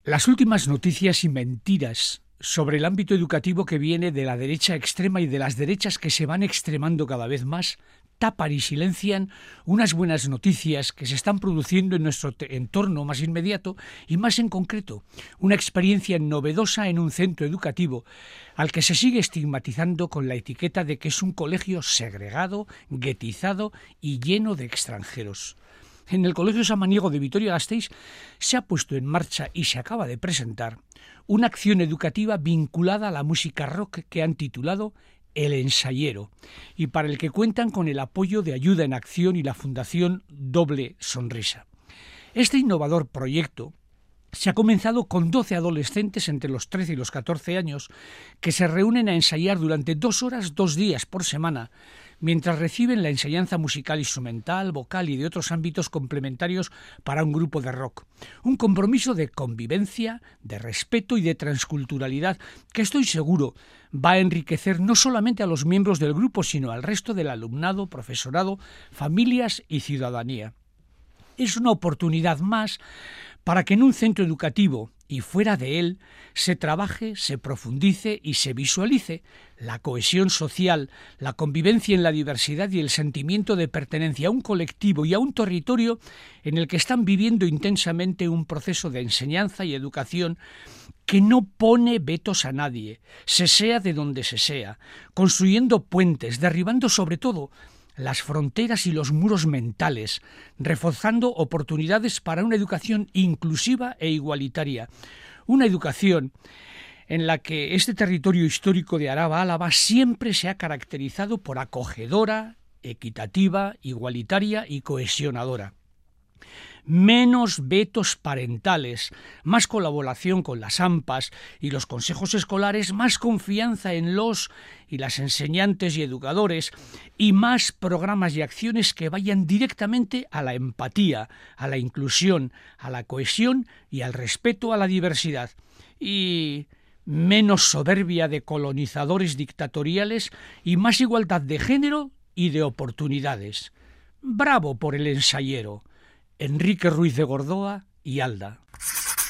Las últimas noticias y mentiras sobre el ámbito educativo que viene de la derecha extrema y de las derechas que se van extremando cada vez más tapan y silencian unas buenas noticias que se están produciendo en nuestro entorno más inmediato y más en concreto, una experiencia novedosa en un centro educativo al que se sigue estigmatizando con la etiqueta de que es un colegio segregado, guetizado y lleno de extranjeros. En el Colegio Samaniego de Vitoria-Gasteiz se ha puesto en marcha y se acaba de presentar una acción educativa vinculada a la música rock que han titulado El Ensayero y para el que cuentan con el apoyo de Ayuda en Acción y la Fundación Doble Sonrisa. Este innovador proyecto se ha comenzado con 12 adolescentes entre los 13 y los 14 años que se reúnen a ensayar durante 2 horas, 2 días por semana, mientras reciben la enseñanza musical, instrumental, vocal y de otros ámbitos complementarios para un grupo de rock. Un compromiso de convivencia, de respeto y de transculturalidad que estoy seguro va a enriquecer no solamente a los miembros del grupo, sino al resto del alumnado, profesorado, familias y ciudadanía. Es una oportunidad más para que en un centro educativo y fuera de él se trabaje, se profundice y se visualice la cohesión social, la convivencia en la diversidad y el sentimiento de pertenencia a un colectivo y a un territorio en el que están viviendo intensamente un proceso de enseñanza y educación que no pone vetos a nadie, se sea de donde se sea, construyendo puentes, derribando sobre todo las fronteras y los muros mentales, reforzando oportunidades para una educación inclusiva e igualitaria. Una educación en la que este territorio histórico de Araba-Álava siempre se ha caracterizado por acogedora, equitativa, igualitaria y cohesionadora. Menos vetos parentales, más colaboración con las AMPAs y los consejos escolares, más confianza en los y las enseñantes y educadores y más programas y acciones que vayan directamente a la empatía, a la inclusión, a la cohesión y al respeto a la diversidad. Y menos soberbia de colonizadores dictatoriales y más igualdad de género y de oportunidades. Bravo por el ensayero. Enrique Ruiz de Gordoa y Alda.